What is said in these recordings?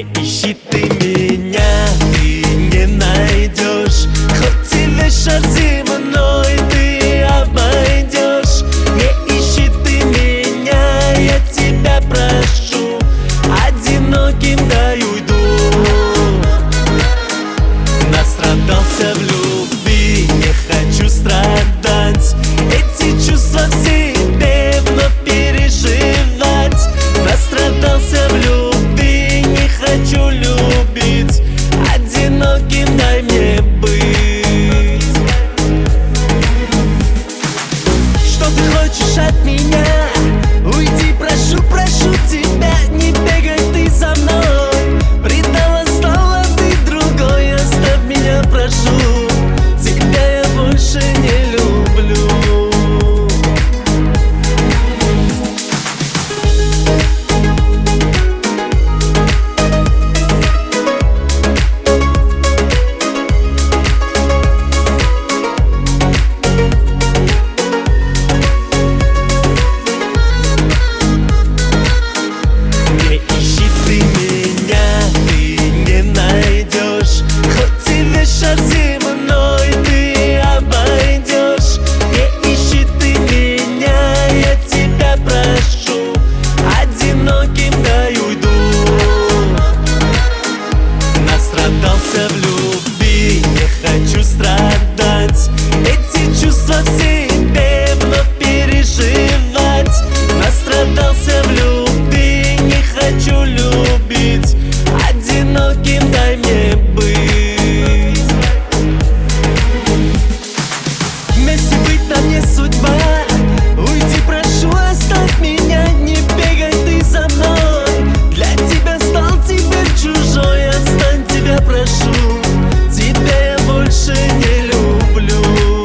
ищи ты меня, ты не найдешь. Хоть и вечер зимой ты обойдешь. Не ищи ты меня, я тебя прошу. Одиноким дай уйду. Настрадался в любви, не хочу страдать. Эти чувства в себе вновь переживать. Настрадался в любви, не хочу любить. Одиноким дай мне быть. Что ты хочешь от меня? Уйди, прошу, прошу тебя. Не бегай ты за мной. Предала снова ты другой. Оставь меня, прошу. Тебя я больше не люблю. Зимой ты обойдешь. Не ищи ты меня, я тебя прошу. Одиноким дай уйду. Настрадался в любви, не хочу страдать. Эти чувства в себе вновь переживать. Настрадался в любви, не хочу любить. Одиноким дай мне быть. Не судьба, уйди, прошу, оставь меня. Не бегай ты за мной. Для тебя стал теперь чужой. Отстань, тебя прошу. Тебя я больше не люблю.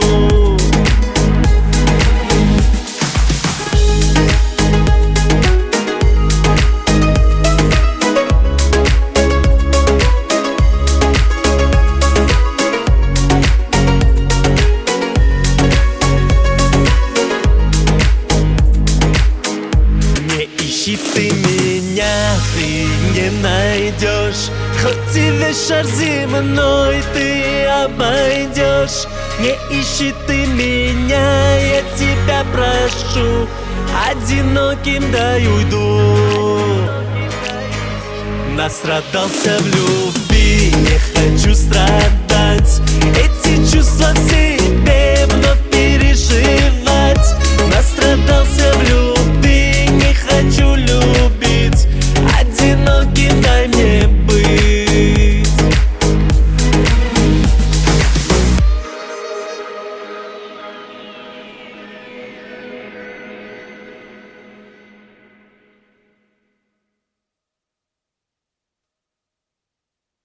Ищи ты меня, ты не найдешь. Хоть и вечер зимой ты обойдешь. Не ищи ты меня, я тебя прошу. Одиноким дай уйду. Настрадался в любви, не хочу страдать. Эти чувства в себе